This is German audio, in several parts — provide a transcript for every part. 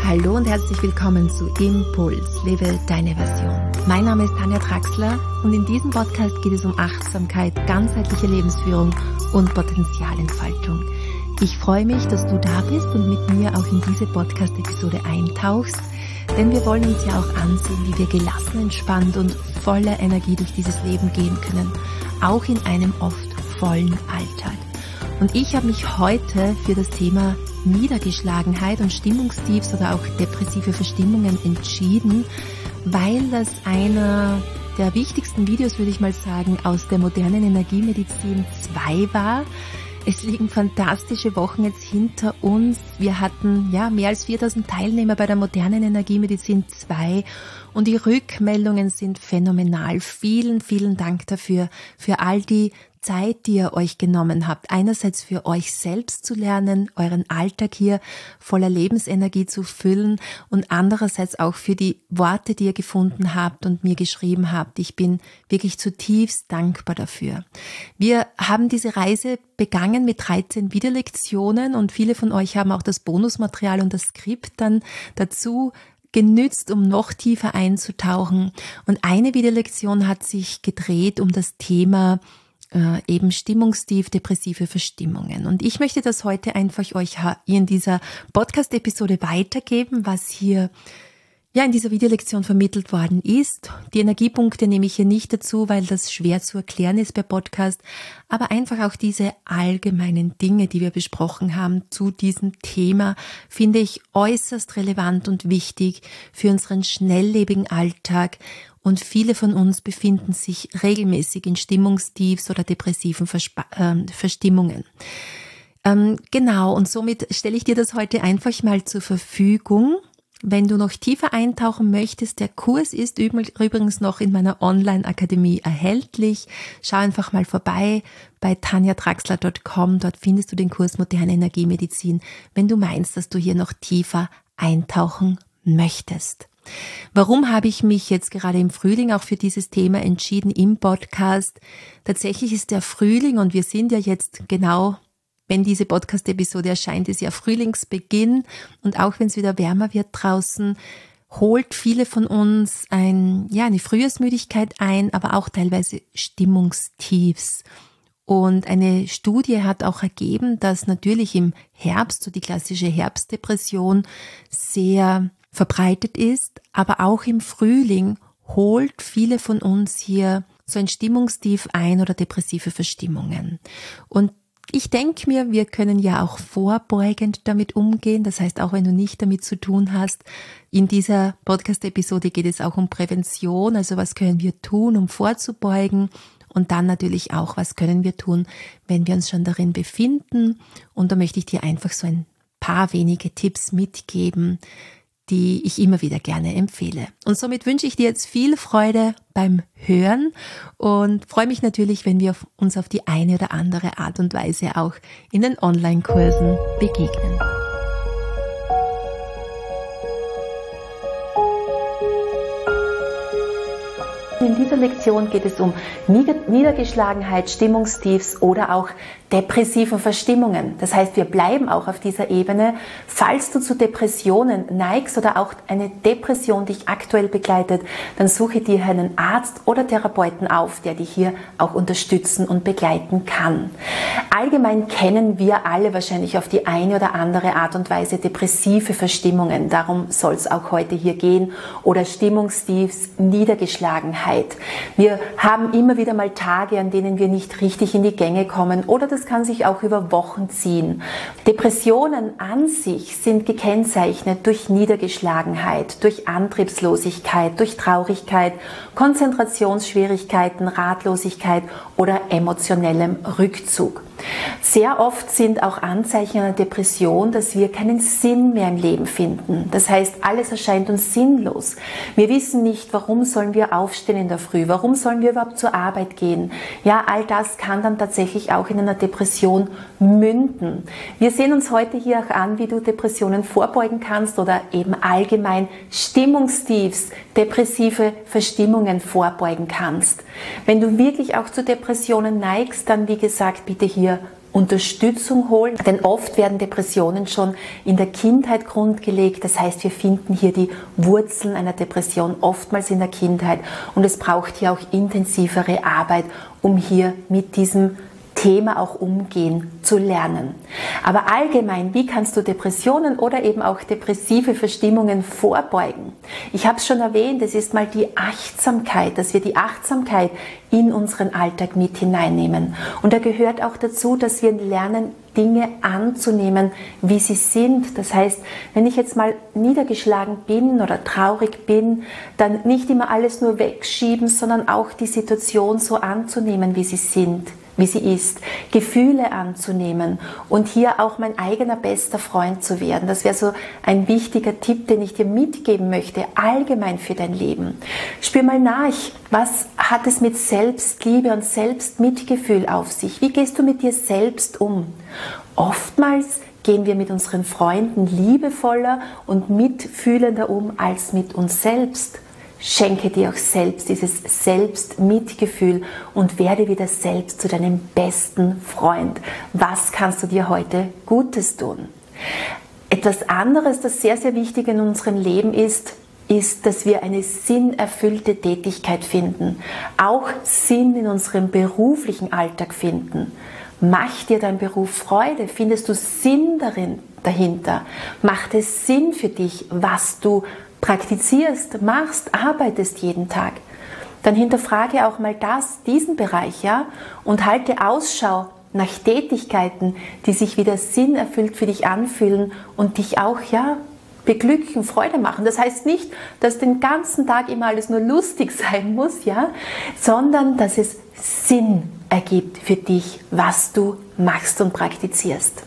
Hallo und herzlich willkommen zu Impuls, lebe deine Version. Mein Name ist Tanja Traxler und in diesem Podcast geht es um Achtsamkeit, ganzheitliche Lebensführung und Potenzialentfaltung. Ich freue mich, dass du da bist und mit mir auch in diese Podcast-Episode eintauchst, denn wir wollen uns ja auch ansehen, wie wir gelassen, entspannt und voller Energie durch dieses Leben gehen können, auch in einem oft vollen Alltag. Und ich habe mich heute für das Thema Niedergeschlagenheit und Stimmungstiefs oder auch depressive Verstimmungen entschieden, weil das einer der wichtigsten Videos, würde ich mal sagen, aus der modernen Energiemedizin 2 war. Es liegen fantastische Wochen jetzt hinter uns. Wir hatten mehr als 4000 Teilnehmer bei der modernen Energiemedizin 2 und die Rückmeldungen sind phänomenal. Vielen, vielen Dank dafür, für all die Zeit, die ihr euch genommen habt. Einerseits für euch selbst zu lernen, euren Alltag hier voller Lebensenergie zu füllen und andererseits auch für die Worte, die ihr gefunden habt und mir geschrieben habt. Ich bin wirklich zutiefst dankbar dafür. Wir haben diese Reise begangen mit 13 Videolektionen und viele von euch haben auch das Bonusmaterial und das Skript dann dazu genützt, um noch tiefer einzutauchen. Und eine Videolektion hat sich gedreht um das Thema eben Stimmungstief, depressive Verstimmungen. Und ich möchte das heute einfach euch in dieser Podcast-Episode weitergeben, was hier in dieser Videolektion vermittelt worden ist. Die Energiepunkte nehme ich hier nicht dazu, weil das schwer zu erklären ist bei Podcast, aber einfach auch diese allgemeinen Dinge, die wir besprochen haben zu diesem Thema, finde ich äußerst relevant und wichtig für unseren schnelllebigen Alltag. Und viele von uns befinden sich regelmäßig in Stimmungstiefs oder depressiven Verstimmungen. Genau, und somit stelle ich dir das heute einfach mal zur Verfügung. Wenn du noch tiefer eintauchen möchtest, der Kurs ist übrigens noch in meiner Online-Akademie erhältlich. Schau einfach mal vorbei bei tanjatraxler.com. Dort findest du den Kurs Moderne Energiemedizin, wenn du meinst, dass du hier noch tiefer eintauchen möchtest. Warum habe ich mich jetzt gerade im Frühling auch für dieses Thema entschieden im Podcast? Tatsächlich ist der Frühling und wir sind ja jetzt genau, wenn diese Podcast-Episode erscheint, ist ja Frühlingsbeginn und auch wenn es wieder wärmer wird draußen, holt viele von uns eine Frühjahrsmüdigkeit ein, aber auch teilweise Stimmungstiefs. Und eine Studie hat auch ergeben, dass natürlich im Herbst, so die klassische Herbstdepression, sehr verbreitet ist, aber auch im Frühling holt viele von uns hier so ein Stimmungstief ein oder depressive Verstimmungen. Und ich denke mir, wir können ja auch vorbeugend damit umgehen. Das heißt, auch wenn du nicht damit zu tun hast, in dieser Podcast-Episode geht es auch um Prävention. Also was können wir tun, um vorzubeugen? Und dann natürlich auch, was können wir tun, wenn wir uns schon darin befinden? Und da möchte ich dir einfach so ein paar wenige Tipps mitgeben, die ich immer wieder gerne empfehle. Und somit wünsche ich dir jetzt viel Freude beim Hören und freue mich natürlich, wenn wir uns auf die eine oder andere Art und Weise auch in den Online-Kursen begegnen. In dieser Lektion geht es um Niedergeschlagenheit, Stimmungstiefs oder auch depressiven Verstimmungen. Das heißt, wir bleiben auch auf dieser Ebene. Falls du zu Depressionen neigst oder auch eine Depression dich aktuell begleitet, dann suche dir einen Arzt oder Therapeuten auf, der dich hier auch unterstützen und begleiten kann. Allgemein kennen wir alle wahrscheinlich auf die eine oder andere Art und Weise depressive Verstimmungen. Darum soll es auch heute hier gehen. Oder Stimmungstiefs, Niedergeschlagenheit. Wir haben immer wieder mal Tage, an denen wir nicht richtig in die Gänge kommen oder das kann sich auch über Wochen ziehen. Depressionen an sich sind gekennzeichnet durch Niedergeschlagenheit, durch Antriebslosigkeit, durch Traurigkeit, Konzentrationsschwierigkeiten, Ratlosigkeit oder emotionellem Rückzug. Sehr oft sind auch Anzeichen einer Depression, dass wir keinen Sinn mehr im Leben finden. Das heißt, alles erscheint uns sinnlos. Wir wissen nicht, warum sollen wir aufstehen in der Früh, warum sollen wir überhaupt zur Arbeit gehen. Ja, all das kann dann tatsächlich auch in einer Depression münden. Wir sehen uns heute hier auch an, wie du Depressionen vorbeugen kannst oder eben allgemein Stimmungstiefs, depressive Verstimmungen vorbeugen kannst. Wenn du wirklich auch zu Depressionen neigst, dann wie gesagt, bitte hier Unterstützung holen, denn oft werden Depressionen schon in der Kindheit grundgelegt. Das heißt, wir finden hier die Wurzeln einer Depression oftmals in der Kindheit und es braucht hier auch intensivere Arbeit, um hier mit diesem Thema auch umgehen zu lernen. Aber allgemein, wie kannst du Depressionen oder eben auch depressive Verstimmungen vorbeugen? Ich habe es schon erwähnt, es ist mal die Achtsamkeit, dass wir die Achtsamkeit in unseren Alltag mit hineinnehmen. Und da gehört auch dazu, dass wir lernen, Dinge anzunehmen, wie sie sind. Das heißt, wenn ich jetzt mal niedergeschlagen bin oder traurig bin, dann nicht immer alles nur wegschieben, sondern auch die Situation so anzunehmen, wie sie sind, wie sie ist, Gefühle anzunehmen und hier auch mein eigener bester Freund zu werden. Das wäre so ein wichtiger Tipp, den ich dir mitgeben möchte, allgemein für dein Leben. Spür mal nach, was hat es mit Selbstliebe und Selbstmitgefühl auf sich? Wie gehst du mit dir selbst um? Oftmals gehen wir mit unseren Freunden liebevoller und mitfühlender um als mit uns selbst. Schenke dir auch selbst dieses Selbstmitgefühl und werde wieder selbst zu deinem besten Freund. Was kannst du dir heute Gutes tun? Etwas anderes, das sehr, sehr wichtig in unserem Leben ist, dass wir eine sinnerfüllte Tätigkeit finden. Auch Sinn in unserem beruflichen Alltag finden. Macht dir dein Beruf Freude? Findest du Sinn dahinter? Macht es Sinn für dich, was du praktizierst, machst, arbeitest jeden Tag? Dann hinterfrage auch mal diesen Bereich, ja, und halte Ausschau nach Tätigkeiten, die sich wieder sinnerfüllt für dich anfühlen und dich auch, ja, beglücken, Freude machen. Das heißt nicht, dass den ganzen Tag immer alles nur lustig sein muss, ja, sondern dass es Sinn ergibt für dich, was du machst und praktizierst.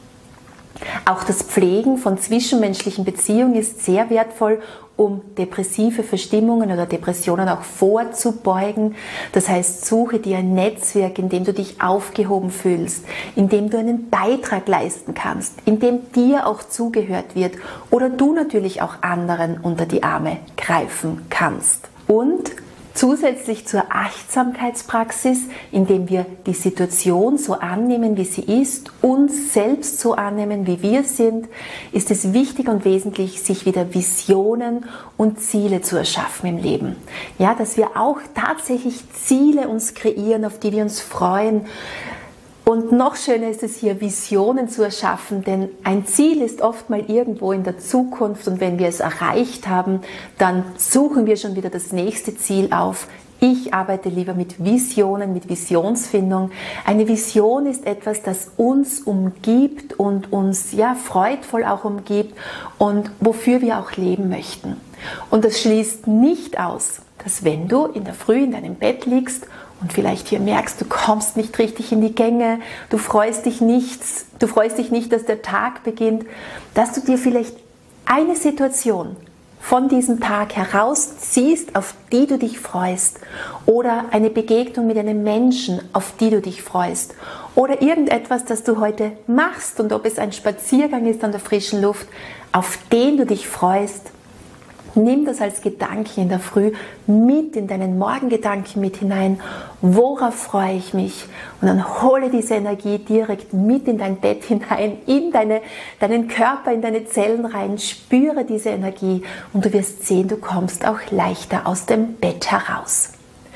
Auch das Pflegen von zwischenmenschlichen Beziehungen ist sehr wertvoll, um depressive Verstimmungen oder Depressionen auch vorzubeugen. Das heißt, suche dir ein Netzwerk, in dem du dich aufgehoben fühlst, in dem du einen Beitrag leisten kannst, in dem dir auch zugehört wird oder du natürlich auch anderen unter die Arme greifen kannst. Und zusätzlich zur Achtsamkeitspraxis, indem wir die Situation so annehmen, wie sie ist, uns selbst so annehmen, wie wir sind, ist es wichtig und wesentlich, sich wieder Visionen und Ziele zu erschaffen im Leben. Ja, dass wir auch tatsächlich Ziele uns kreieren, auf die wir uns freuen. Und noch schöner ist es hier, Visionen zu erschaffen, denn ein Ziel ist oft mal irgendwo in der Zukunft und wenn wir es erreicht haben, dann suchen wir schon wieder das nächste Ziel auf. Ich arbeite lieber mit Visionen, mit Visionsfindung. Eine Vision ist etwas, das uns umgibt und uns ja freudvoll auch umgibt und wofür wir auch leben möchten. Und das schließt nicht aus, dass wenn du in der Früh in deinem Bett liegst und vielleicht hier merkst, du kommst nicht richtig in die Gänge, du freust dich nicht, dass der Tag beginnt, dass du dir vielleicht eine Situation von diesem Tag herausziehst, auf die du dich freust, oder eine Begegnung mit einem Menschen, auf die du dich freust, oder irgendetwas, das du heute machst, und ob es ein Spaziergang ist an der frischen Luft, auf den du dich freust. Nimm das als Gedanken in der Früh mit in deinen Morgengedanken mit hinein. Worauf freue ich mich? Und dann hole diese Energie direkt mit in dein Bett hinein, in deinen Körper, in deine Zellen rein. Spüre diese Energie und du wirst sehen, du kommst auch leichter aus dem Bett heraus.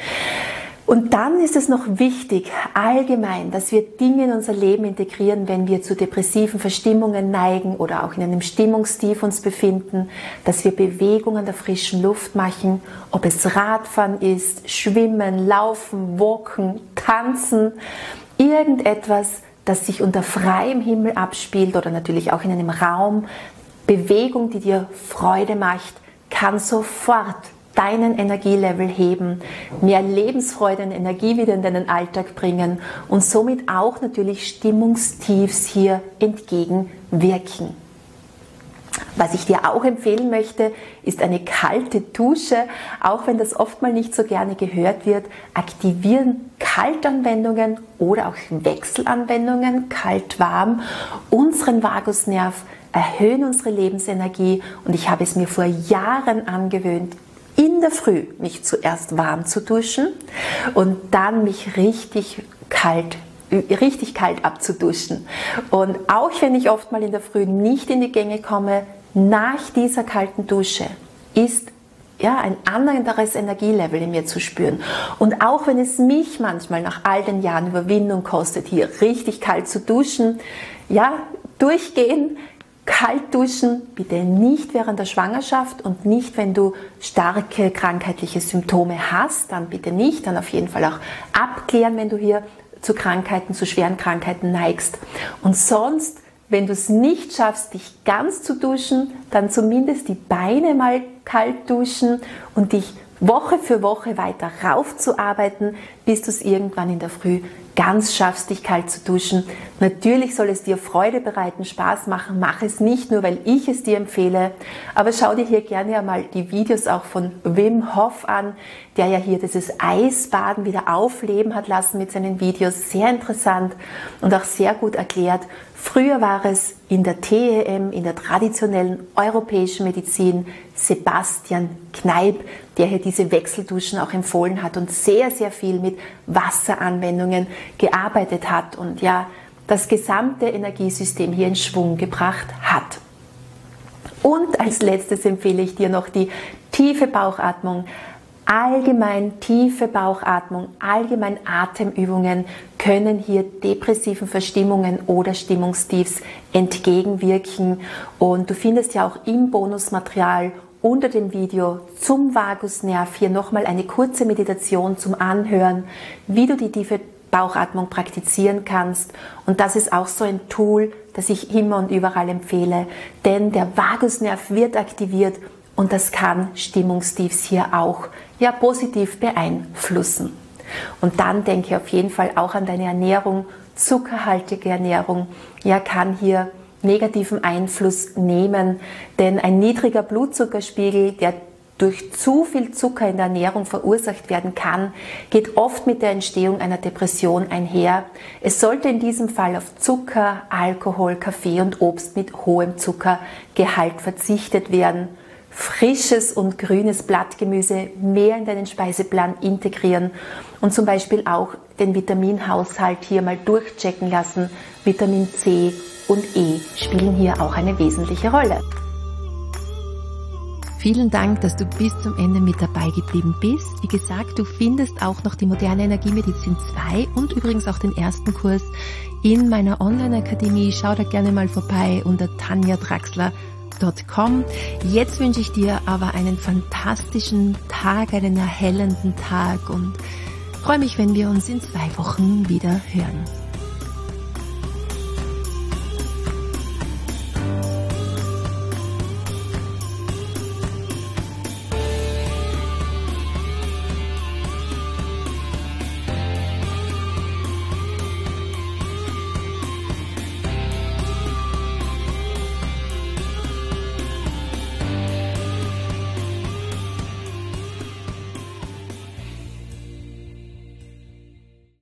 Und dann ist es noch wichtig, allgemein, dass wir Dinge in unser Leben integrieren, wenn wir zu depressiven Verstimmungen neigen oder auch in einem Stimmungstief uns befinden, dass wir Bewegung an der frischen Luft machen, ob es Radfahren ist, Schwimmen, Laufen, Walken, Tanzen, irgendetwas, das sich unter freiem Himmel abspielt oder natürlich auch in einem Raum. Bewegung, die dir Freude macht, kann sofort deinen Energielevel heben, mehr Lebensfreude und Energie wieder in deinen Alltag bringen und somit auch natürlich Stimmungstiefs hier entgegenwirken. Was ich dir auch empfehlen möchte, ist eine kalte Dusche. Auch wenn das oft mal nicht so gerne gehört wird, aktivieren Kaltanwendungen oder auch Wechselanwendungen, kalt-warm, unseren Vagusnerv, erhöhen unsere Lebensenergie und ich habe es mir vor Jahren angewöhnt, in der Früh mich zuerst warm zu duschen und dann mich richtig kalt richtig kalt abzuduschen. Und auch wenn ich oft mal in der Früh nicht in die Gänge komme, nach dieser kalten Dusche ist ein anderes Energielevel in mir zu spüren. Und auch wenn es mich manchmal nach all den Jahren Überwindung kostet, hier richtig kalt zu duschen, durchgehen, kalt duschen, bitte nicht während der Schwangerschaft und nicht, wenn du starke krankheitliche Symptome hast, dann bitte nicht, dann auf jeden Fall auch abklären, wenn du hier zu Krankheiten, zu schweren Krankheiten neigst. Und sonst, wenn du es nicht schaffst, dich ganz zu duschen, dann zumindest die Beine mal kalt duschen und dich Woche für Woche weiter raufzuarbeiten, bis du es irgendwann in der Früh ganz schaffst, dich kalt zu duschen. Natürlich soll es dir Freude bereiten, Spaß machen. Mach es nicht nur, weil ich es dir empfehle, aber schau dir hier gerne einmal die Videos auch von Wim Hof an, der ja hier dieses Eisbaden wieder aufleben hat lassen mit seinen Videos. Sehr interessant und auch sehr gut erklärt. Früher war es in der TEM, in der traditionellen europäischen Medizin, Sebastian Kneipp, der hier diese Wechselduschen auch empfohlen hat und sehr, sehr viel mit Wasseranwendungen gearbeitet hat und das gesamte Energiesystem hier in Schwung gebracht hat. Und als letztes empfehle ich dir noch die tiefe Bauchatmung. Allgemein tiefe Bauchatmung, allgemein Atemübungen können hier depressiven Verstimmungen oder Stimmungstiefs entgegenwirken. Und du findest ja auch im Bonusmaterial unter dem Video zum Vagusnerv hier nochmal eine kurze Meditation zum Anhören, wie du die tiefe Bauchatmung praktizieren kannst. Und das ist auch so ein Tool, das ich immer und überall empfehle, denn der Vagusnerv wird aktiviert und das kann Stimmungstiefs hier auch positiv beeinflussen. Und dann denke auf jeden Fall auch an deine Ernährung. Zuckerhaltige Ernährung kann hier negativen Einfluss nehmen, denn ein niedriger Blutzuckerspiegel, der durch zu viel Zucker in der Ernährung verursacht werden kann, geht oft mit der Entstehung einer Depression einher. Es sollte in diesem Fall auf Zucker, Alkohol, Kaffee und Obst mit hohem Zuckergehalt verzichtet werden. Frisches und grünes Blattgemüse mehr in deinen Speiseplan integrieren und zum Beispiel auch den Vitaminhaushalt hier mal durchchecken lassen. Vitamin C und E spielen hier auch eine wesentliche Rolle. Vielen Dank, dass du bis zum Ende mit dabei geblieben bist. Wie gesagt, du findest auch noch die moderne Energiemedizin 2 und übrigens auch den ersten Kurs in meiner Online-Akademie. Schau da gerne mal vorbei unter tanjadraxler.com. Jetzt wünsche ich dir aber einen fantastischen Tag, einen erhellenden Tag und freue mich, wenn wir uns in 2 Wochen wieder hören.